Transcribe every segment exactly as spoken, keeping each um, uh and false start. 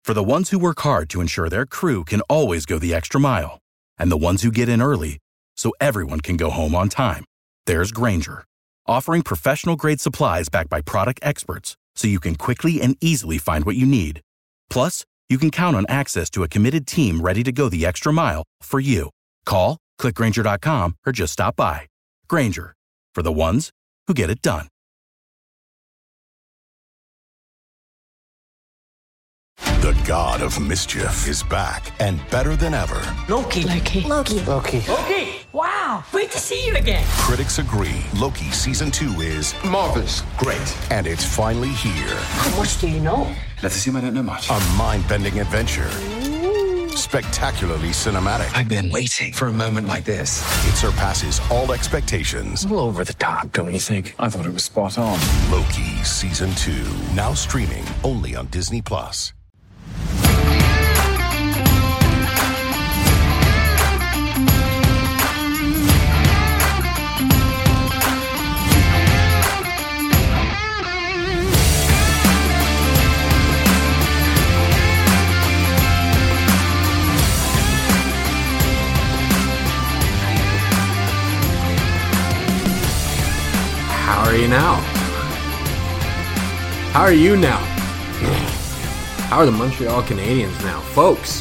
For the ones who work hard to ensure their crew can always go the extra mile, and the ones who get in early so everyone can go home on time, there's Grainger, offering professional-grade supplies backed by product experts so you can quickly and easily find what you need. Plus, you can count on access to a committed team ready to go the extra mile for you. Call, click Grainger dot com, or just stop by. Grainger, for the ones who get it done. The god of mischief is back and better than ever. Loki. Loki. Loki. Loki. Loki. Wow. Great to see you again. Critics agree Loki season two is marvelous. Great. And it's finally here. How much do you know? Let's assume I don't know much. A mind-bending adventure. Ooh. Spectacularly cinematic. I've been waiting for a moment like this. It surpasses all expectations. A little over the top, don't you think? I thought it was spot on. Loki season two. Now streaming only on Disney Plus. How are you now? How are you now? How are the Montreal Canadiens now? Folks,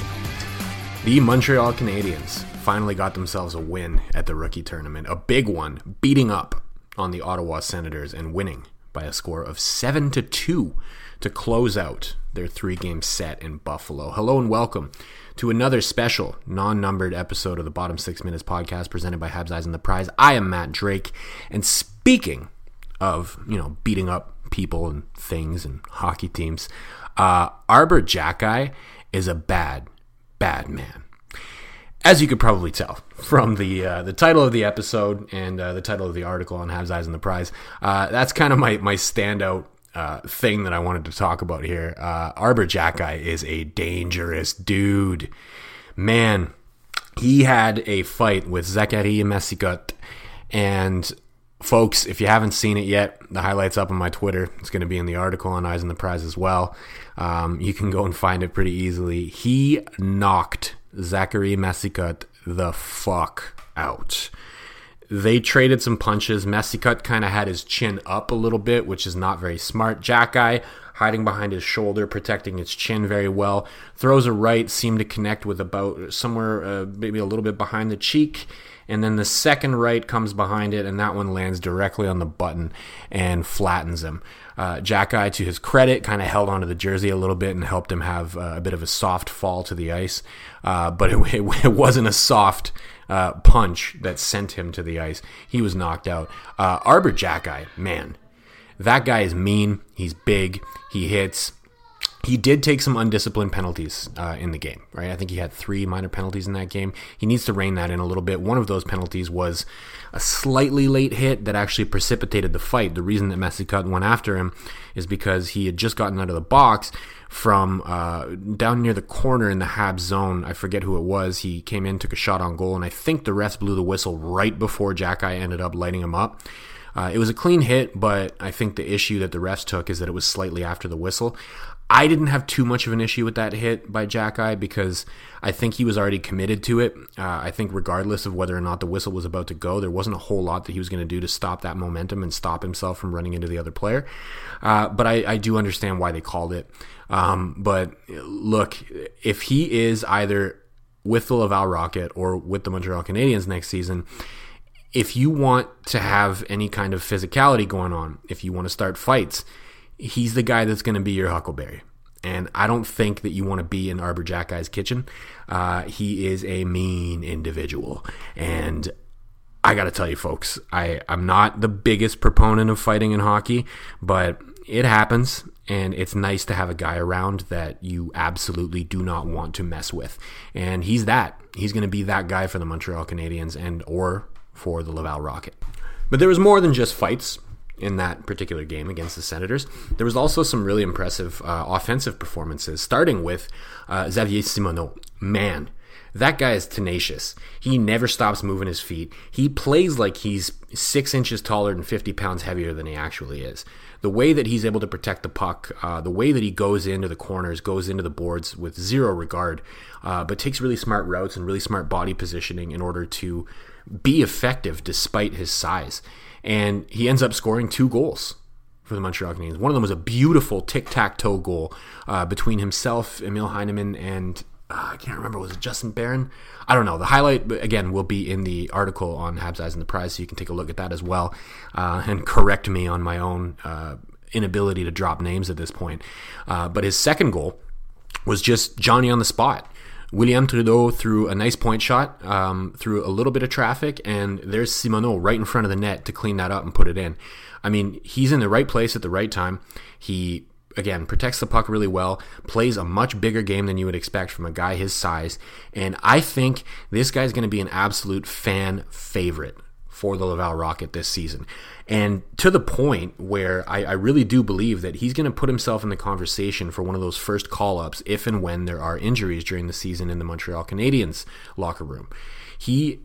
the Montreal Canadiens finally got themselves a win at the rookie tournament. A big one, beating up on the Ottawa Senators and winning by a score of seven to two to close out their three-game set in Buffalo. Hello and welcome to another special non-numbered episode of the Bottom Six Minutes podcast presented by Habs Eyes on the Prize. I am Matt Drake, and speaking of, you know, beating up people and things and hockey teams, uh, Arber Xhekaj is a bad, bad man. As you could probably tell from the uh, the title of the episode and uh, the title of the article on Habs Eyes on the Prize, uh, that's kind of my, my standout uh, thing that I wanted to talk about here. Uh, Arber Xhekaj is a dangerous dude. Man, he had a fight with Zachary Messikot, and folks, if you haven't seen it yet, the highlight's up on my Twitter. It's going to be in the article on Eyes on the Prize as well. Um, you can go and find it pretty easily. He knocked Zachary Messikot the fuck out. They traded some punches. Messikot kind of had his chin up a little bit, which is not very smart. Xhekaj hiding behind his shoulder, protecting his chin very well. Throws a right, seemed to connect with about somewhere uh, maybe a little bit behind the cheek. And then the second right comes behind it, and that one lands directly on the button and flattens him. Uh, Xhekaj, to his credit, kind of held onto the jersey a little bit and helped him have uh, a bit of a soft fall to the ice. Uh, but it, it, it wasn't a soft uh, punch that sent him to the ice. He was knocked out. Uh, Arber Xhekaj, man, that guy is mean. He's big. He hits. He did take some undisciplined penalties uh, in the game, right? I think he had three minor penalties in that game. He needs to rein that in a little bit. One of those penalties was a slightly late hit that actually precipitated the fight. The reason that Messikot went after him is because he had just gotten out of the box from uh, down near the corner in the Habs zone. I forget who it was. He came in, took a shot on goal, and I think the refs blew the whistle right before Xhekaj ended up lighting him up. Uh, it was a clean hit, but I think the issue that the refs took is that it was slightly after the whistle. I didn't have too much of an issue with that hit by Xhekaj because I think he was already committed to it. Uh, I think regardless of whether or not the whistle was about to go, there wasn't a whole lot that he was going to do to stop that momentum and stop himself from running into the other player. Uh, but I, I do understand why they called it. Um, but look, if he is either with the Laval Rocket or with the Montreal Canadiens next season, if you want to have any kind of physicality going on, if you want to start fights, he's the guy that's going to be your Huckleberry. And I don't think that you want to be in Arber Xhekaj's kitchen. Uh, he is a mean individual. And I got to tell you, folks, I, I'm not the biggest proponent of fighting in hockey, but it happens. And it's nice to have a guy around that you absolutely do not want to mess with. And he's that. He's going to be that guy for the Montreal Canadiens and or for the Laval Rocket. But there was more than just fights in that particular game against the Senators. There was also some really impressive uh, offensive performances, starting with uh, Xavier Simoneau. Man, That guy is tenacious. He never stops moving his feet. He plays like he's six inches taller and fifty pounds heavier than he actually is. The way that he's able to protect the puck, uh, the way that he goes into the corners, goes into the boards with zero regard, uh, but takes really smart routes and really smart body positioning in order to be effective despite his size. And he ends up scoring two goals for the Montreal Canadiens. One of them was a beautiful tic-tac-toe goal uh, between himself, Emil Heineman, and uh, I can't remember, was it Justin Barron? I don't know. The highlight, again, will be in the article on Habs Eyes and the Prize, so you can take a look at that as well uh, and correct me on my own uh, inability to drop names at this point. Uh, but his second goal was just Johnny on the spot. William Trudeau threw a nice point shot um, through a little bit of traffic, and there's Simoneau right in front of the net to clean that up and put it in. I mean, he's in the right place at the right time. He, again, protects the puck really well, plays a much bigger game than you would expect from a guy his size, and I think this guy's going to be an absolute fan favorite for the Laval Rocket this season. And to the point where I, I really do believe that he's going to put himself in the conversation for one of those first call-ups if and when there are injuries during the season in the Montreal Canadiens locker room. He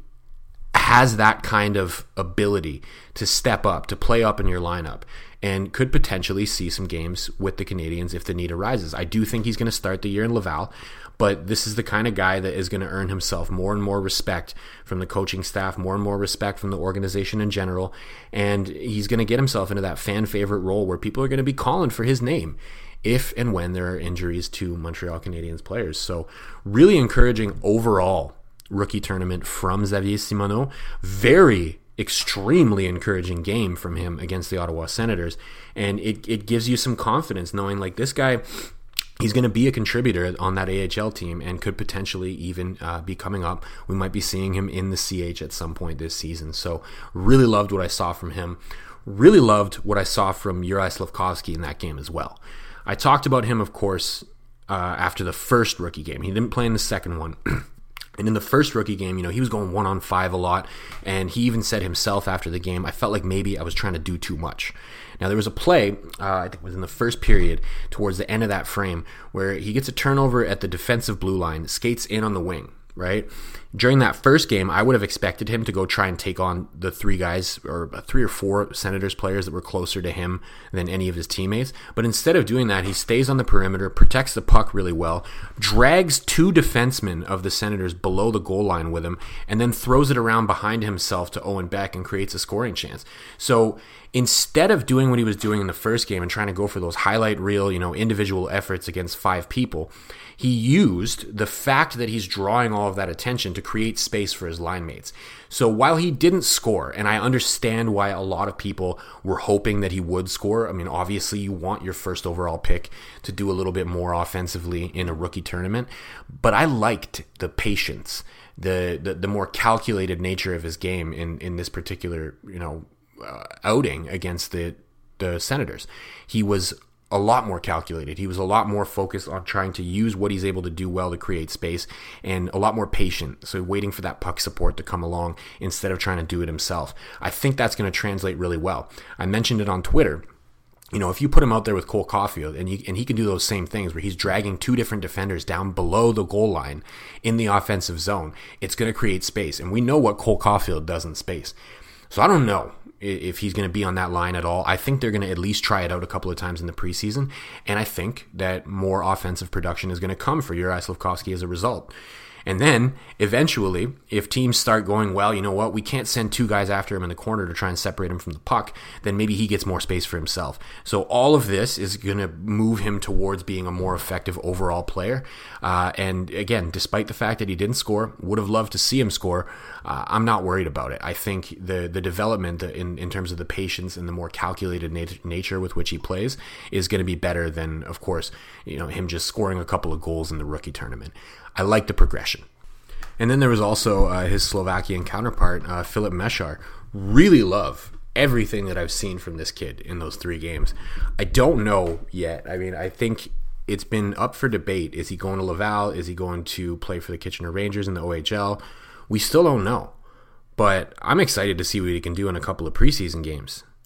has that kind of ability to step up, to play up in your lineup, and could potentially see some games with the Canadiens if the need arises. I do think he's going to start the year in Laval, but this is the kind of guy that is going to earn himself more and more respect from the coaching staff, more and more respect from the organization in general, and he's going to get himself into that fan favorite role where people are going to be calling for his name if and when there are injuries to Montreal Canadiens players. So really encouraging overall rookie tournament from Xavier Simoneau. Very extremely encouraging game from him against the Ottawa Senators, and it, it gives you some confidence knowing like this guy, he's going to be a contributor on that A H L team and could potentially even uh, be coming up. We might be seeing him in the C H at some point this season. So really loved what I saw from him. Really loved what I saw from Juraj Slafkovsky in that game as well. I talked about him, of course, uh, after the first rookie game. He didn't play in the second one. And in the first rookie game, you know, he was going one on five a lot, and he even said himself after the game, I felt like maybe I was trying to do too much. Now, there was a play, uh, I think it was in the first period, towards the end of that frame, where he gets a turnover at the defensive blue line, skates in on the wing, right? During that first game, I would have expected him to go try and take on the three guys, or three or four Senators players that were closer to him than any of his teammates. But instead of doing that, he stays on the perimeter, protects the puck really well, drags two defensemen of the Senators below the goal line with him, and then throws it around behind himself to Owen Beck and creates a scoring chance. So instead of doing what he was doing in the first game and trying to go for those highlight reel, you know, individual efforts against five people, he used the fact that he's drawing all of that attention to create space for his line mates. So while he didn't score, and I understand why a lot of people were hoping that he would score. I mean, obviously you want your first overall pick to do a little bit more offensively in a rookie tournament, but I liked the patience, the the, the more calculated nature of his game in, in this particular, you know, uh, outing against the the Senators. He was a lot more calculated. He was a lot more focused on trying to use what he's able to do well to create space, and a lot more patient. So waiting for that puck support to come along instead of trying to do it himself. I think that's going to translate really well. I mentioned it on Twitter. You know, if you put him out there with Cole Caulfield, and, you, and he can do those same things where he's dragging two different defenders down below the goal line in the offensive zone, it's going to create space. And we know what Cole Caulfield does in space. So I don't know if he's going to be on that line at all. I think they're going to at least try it out a couple of times in the preseason, and I think that more offensive production is going to come for Juraj Slafkovsky as a result. And then, eventually, if teams start going, well, you know what, we can't send two guys after him in the corner to try and separate him from the puck, then maybe he gets more space for himself. So all of this is going to move him towards being a more effective overall player. Uh, and again, despite the fact that he didn't score, would have loved to see him score, uh, I'm not worried about it. I think the the development in, in terms of the patience and the more calculated nat- nature with which he plays is going to be better than, of course, you know, him just scoring a couple of goals in the rookie tournament. I like the progression. And then there was also uh, his Slovakian counterpart, uh, Filip Mesar. Really love everything that I've seen from this kid in those three games. I don't know yet. I mean, I think it's been up for debate. Is he going to Laval? Is he going to play for the Kitchener Rangers in the O H L? We still don't know. But I'm excited to see what he can do in a couple of preseason games.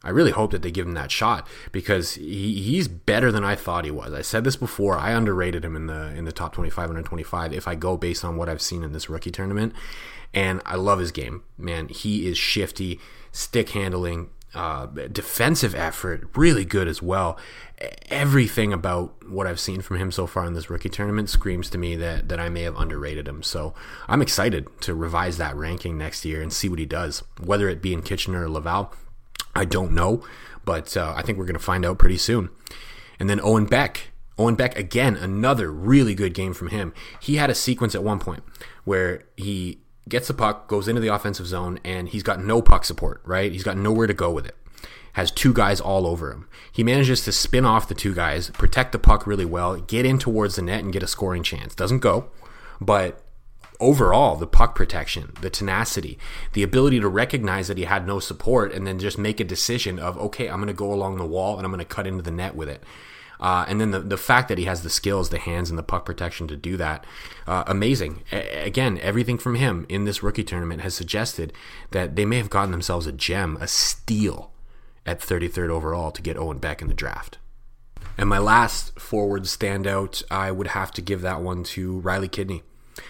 I really hope that they give him that shot because he, he's better than I thought he was. I said this before. I underrated him in the in the top twenty-five under twenty-five if I go based on what I've seen in this rookie tournament. And I love his game, man. He is shifty, stick handling, uh, defensive effort, really good as well. Everything about what I've seen from him so far in this rookie tournament screams to me that, that I may have underrated him. So I'm excited to revise that ranking next year and see what he does, whether it be in Kitchener or Laval. I don't know, but uh, I think we're going to find out pretty soon. And then Owen Beck. Owen Beck, again, another really good game from him. He had a sequence at one point where he gets the puck, goes into the offensive zone, and he's got no puck support, right? He's got nowhere to go with it. Has two guys all over him. He manages to spin off the two guys, protect the puck really well, get in towards the net, and get a scoring chance. Doesn't go, but overall, the puck protection, the tenacity, the ability to recognize that he had no support and then just make a decision of, okay, I'm going to go along the wall and I'm going to cut into the net with it. Uh, and then the, the fact that he has the skills, the hands, and the puck protection to do that, uh, amazing. A- again, everything from him in this rookie tournament has suggested that they may have gotten themselves a gem, a steal at thirty-third overall to get Owen Beck in the draft. And my last forward standout, I would have to give that one to Riley Kidney.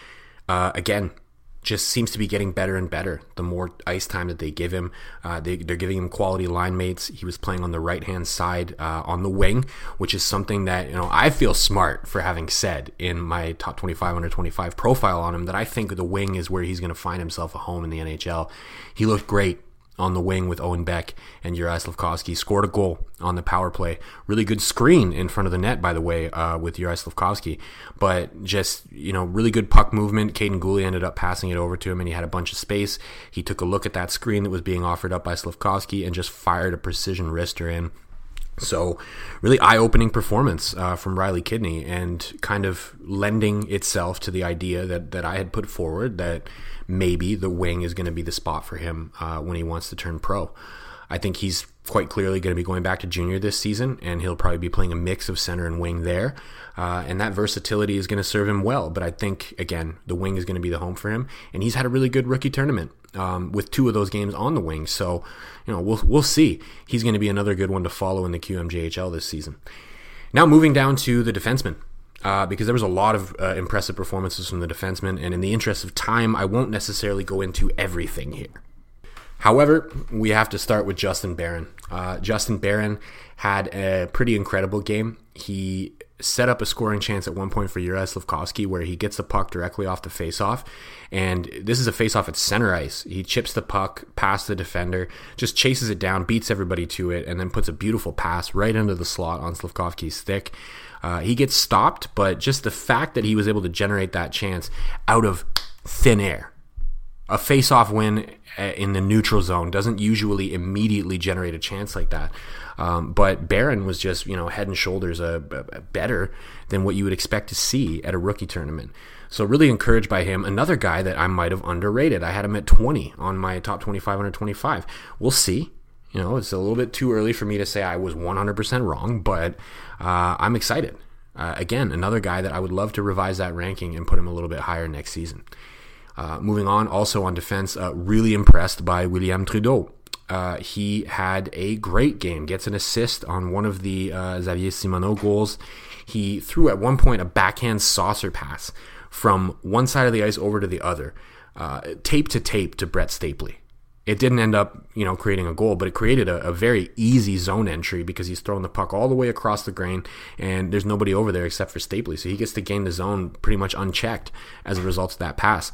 Uh, again, just seems to be getting better and better the more ice time that they give him. Uh, they, they're giving him quality line mates. He was playing on the right-hand side uh, on the wing, which is something that, you know, I feel smart for having said in my top twenty-five under twenty-five profile on him that I think the wing is where he's going to find himself a home in the N H L. He looked great on the wing with Owen Beck and Juraj Slafkovsky. Scored a goal on the power play. Really good screen in front of the net, by the way, uh, with Juraj Slafkovsky. But just, you know, really good puck movement. Kaiden Guhle ended up passing it over to him, and he had a bunch of space. He took a look at that screen that was being offered up by Slafkovsky and just fired a precision wrister in. So really eye-opening performance uh, from Riley Kidney, and kind of lending itself to the idea that, that I had put forward that maybe the wing is going to be the spot for him uh, when he wants to turn pro. I think he's quite clearly going to be going back to junior this season, and he'll probably be playing a mix of center and wing there. Uh, and that versatility is going to serve him well. But I think, again, the wing is going to be the home for him. And he's had a really good rookie tournament um, with two of those games on the wing. So, you know, we'll we'll see. He's going to be another good one to follow in the Q M J H L this season. Now moving down to the defensemen. Uh, because there was a lot of uh, impressive performances from the defensemen, and in the interest of time, I won't necessarily go into everything here. However, we have to start with Justin Barron. Uh, Justin Barron had a pretty incredible game. He set up a scoring chance at one point for Juraj Slafkovsky where he gets the puck directly off the faceoff, and this is a faceoff at center ice. He chips the puck past the defender, just chases it down, beats everybody to it, and then puts a beautiful pass right into the slot on Slafkovsky's stick. Uh, he gets stopped, but just the fact that he was able to generate that chance out of thin air. A face-off win in the neutral zone doesn't usually immediately generate a chance like that. Um, but Barron was just, you know, head and shoulders uh, better than what you would expect to see at a rookie tournament. So really encouraged by him. Another guy that I might have underrated. I had him at twenty on my top twenty-five under twenty-five. We'll see. You know, it's a little bit too early for me to say I was one hundred percent wrong, but uh, I'm excited. Uh, again, another guy that I would love to revise that ranking and put him a little bit higher next season. Uh, moving on, also on defense, uh, really impressed by William Trudeau. Uh, he had a great game, gets an assist on one of the uh, Xavier Simoneau goals. He threw at one point a backhand saucer pass from one side of the ice over to the other, uh, tape to tape to Brett Stapley. It didn't end up, you know, creating a goal, but it created a, a very easy zone entry because he's throwing the puck all the way across the grain, and there's nobody over there except for Stapley. So he gets to gain the zone pretty much unchecked as a result of that pass.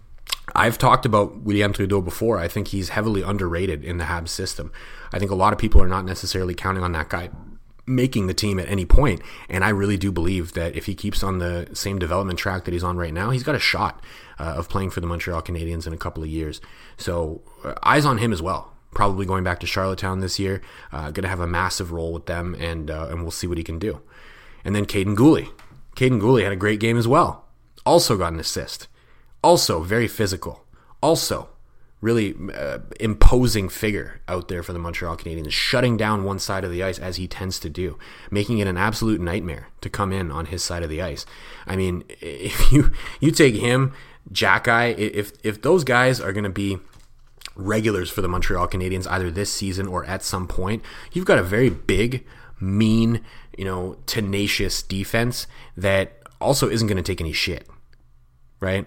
I've talked about William Trudeau before. I think he's heavily underrated in the Habs system. I think a lot of people are not necessarily counting on that guy making the team at any point, and I really do believe that if he keeps on the same development track that he's on right now, he's got a shot uh, of playing for the Montreal Canadiens in a couple of years. So uh, eyes on him as well. Probably going back to Charlottetown this year, uh, going to have a massive role with them, and uh, and we'll see what he can do. And then Kaiden Guhle. Kaiden Guhle had a great game as well. Also got an assist. Also very physical. Also really uh, imposing figure out there for the Montreal Canadiens, shutting down one side of the ice as he tends to do, making it an absolute nightmare to come in on his side of the ice. I mean, if you you take him, Jack Eye, if if those guys are going to be regulars for the Montreal Canadiens either this season or at some point, you've got a very big, mean, you know, tenacious defense that also isn't going to take any shit, right?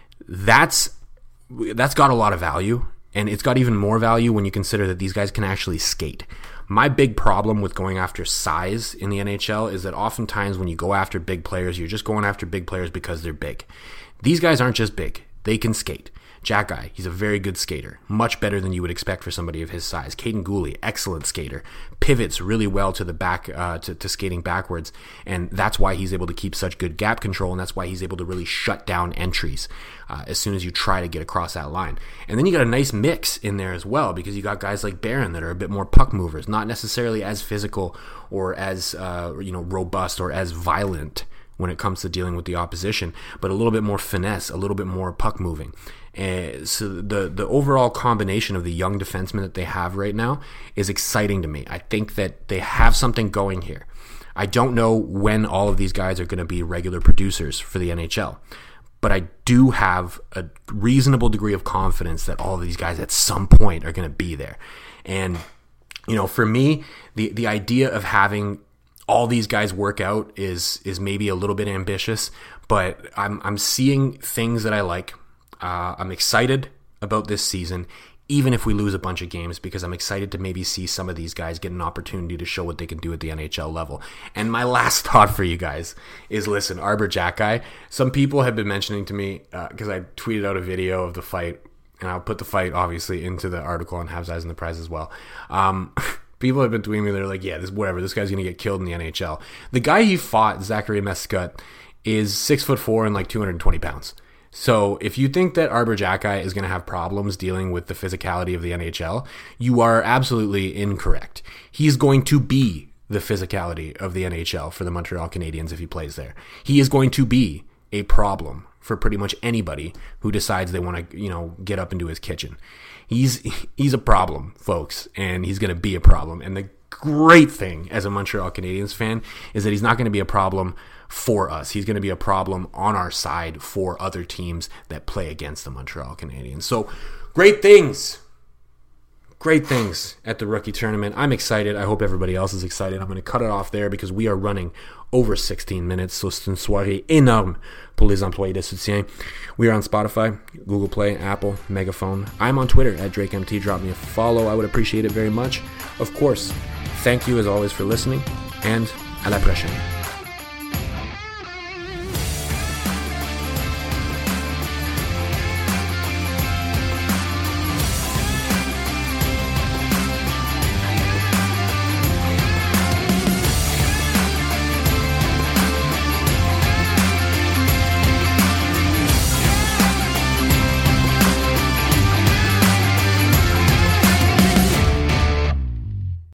That's that's got a lot of value, and it's got even more value when you consider that these guys can actually skate. My big problem with going after size in the N H L is that oftentimes when you go after big players, you're just going after big players because they're big. These guys aren't just big. They can skate. Jack Guy, he's a very good skater. Much better than you would expect for somebody of his size. Caden Gooley, excellent skater. Pivots really well to the back, uh, to, to skating backwards. And that's why he's able to keep such good gap control, and that's why he's able to really shut down entries uh, as soon as you try to get across that line. And then you got a nice mix in there as well, because you got guys like Barron that are a bit more puck movers, not necessarily as physical or as uh, you know robust or as violent when it comes to dealing with the opposition, but a little bit more finesse, a little bit more puck moving. And so the the overall combination of the young defensemen that they have right now is exciting to me. I think that they have something going here. I don't know when all of these guys are going to be regular producers for the N H L, but I do have a reasonable degree of confidence that all of these guys at some point are going to be there. And, you know, for me, the, the idea of having all these guys work out is is maybe a little bit ambitious, but I'm I'm seeing things that I like. Uh, I'm excited about this season, even if we lose a bunch of games, because I'm excited to maybe see some of these guys get an opportunity to show what they can do at the N H L level. And my last thought for you guys is, listen, Arber Xhekaj, some people have been mentioning to me, because uh, I tweeted out a video of the fight, and I'll put the fight, obviously, into the article on Habs Eyes and the Prize as well. Um, people have been tweeting me, they're like, yeah, this whatever, this guy's going to get killed in the N H L. The guy he fought, Zachary Mescott, is six foot four and like two hundred twenty pounds. So if you think that Arber Xhekaj is going to have problems dealing with the physicality of the N H L, you are absolutely incorrect. He's going to be the physicality of the N H L for the Montreal Canadiens if he plays there. He is going to be a problem for pretty much anybody who decides they want to, you know, get up into his kitchen. He's he's a problem, folks, and he's going to be a problem. And the great thing as a Montreal Canadiens fan is that he's not going to be a problem for us. He's going to be a problem on our side for other teams that play against the Montreal Canadiens. So great things. Great things at the rookie tournament. I'm excited. I hope everybody else is excited. I'm going to cut it off there because we are running over sixteen minutes. So c'est une soirée énorme pour les employés de soutien. We are on Spotify, Google Play, Apple, Megaphone. I'm on Twitter at DrakeMT. Drop me a follow. I would appreciate it very much. Of course, thank you as always for listening, and à la prochaine.